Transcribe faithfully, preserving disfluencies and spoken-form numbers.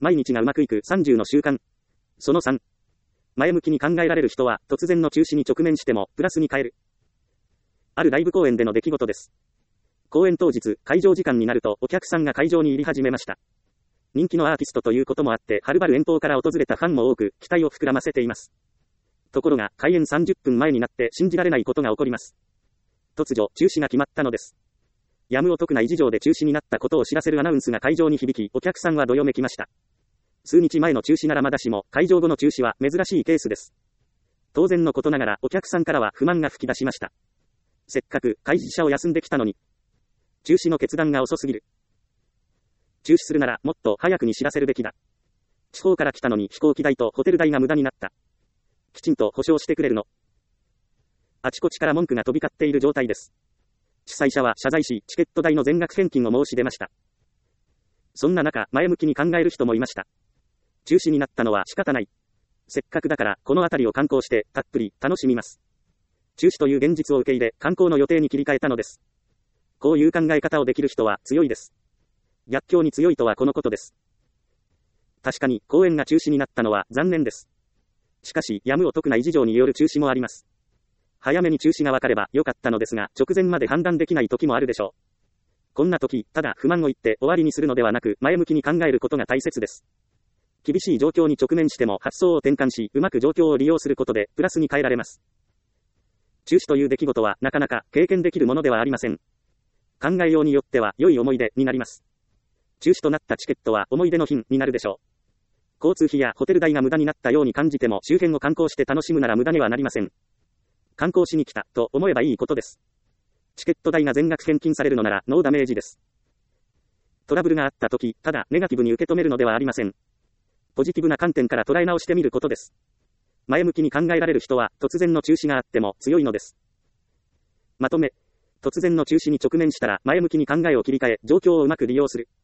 毎日がうまくいくさんじゅうの習慣。そのさん。前向きに考えられる人は、突然の中止に直面しても、プラスに変える。あるライブ公演での出来事です。公演当日、会場時間になると、お客さんが会場に入り始めました。人気のアーティストということもあって、はるばる遠方から訪れたファンも多く、期待を膨らませています。ところが、開演さんじゅっぷんまえになって信じられないことが起こります。突如、中止が決まったのです。やむを得ない事情で中止になったことを知らせるアナウンスが会場に響き、お客さんはどよめきました。数日前の中止ならまだしも、会場後の中止は珍しいケースです。当然のことながら、お客さんからは不満が吹き出しました。せっかく会社を休んできたのに、中止の決断が遅すぎる。中止するならもっと早くに知らせるべきだ。地方から来たのに飛行機代とホテル代が無駄になった。きちんと保証してくれるの。あちこちから文句が飛び交っている状態です。主催者は謝罪し、チケット代の全額返金を申し出ました。そんな中、前向きに考える人もいました。中止になったのは仕方ない。せっかくだから、この辺りを観光して、たっぷり楽しみます。中止という現実を受け入れ、観光の予定に切り替えたのです。こういう考え方をできる人は強いです。逆境に強いとはこのことです。確かに、公演が中止になったのは残念です。しかし、やむを得ない事情による中止もあります。早めに中止が分かれば良かったのですが、直前まで判断できない時もあるでしょう。こんな時、ただ不満を言って終わりにするのではなく、前向きに考えることが大切です。厳しい状況に直面しても発想を転換し、うまく状況を利用することで、プラスに変えられます。中止という出来事は、なかなか経験できるものではありません。考えようによっては、良い思い出になります。中止となったチケットは、思い出の品になるでしょう。交通費やホテル代が無駄になったように感じても、周辺を観光して楽しむなら無駄にはなりません。観光しに来た、と思えばいいことです。チケット代が全額返金されるのなら、ノーダメージです。トラブルがあった時、ただネガティブに受け止めるのではありません。ポジティブな観点から捉え直してみることです。前向きに考えられる人は、突然の中止があっても強いのです。まとめ、突然の中止に直面したら、前向きに考えを切り替え、状況をうまく利用する。